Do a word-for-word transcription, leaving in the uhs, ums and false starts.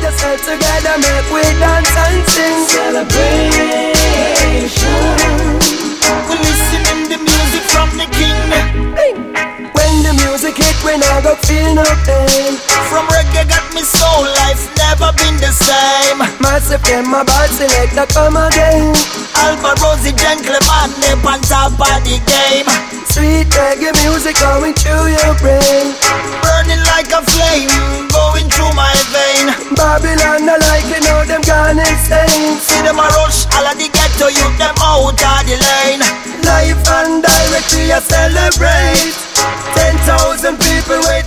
yourself together, make we dance and sing. Celebration. We're listening the music from the king. When the music hit, we now go feel no pain. From reggae got me soul, life never been the same. Massive them my bad selector come again. Alba Rosie gentleman, they on top of the game. Sweet reggae music going through your brain. Burning like a flame, going through my vein. Babylon, I like it, know them gone insane. See them a rush, all of the ghetto youth, them out of the lane. Live and direct, we a celebrate. Ten thousand people wait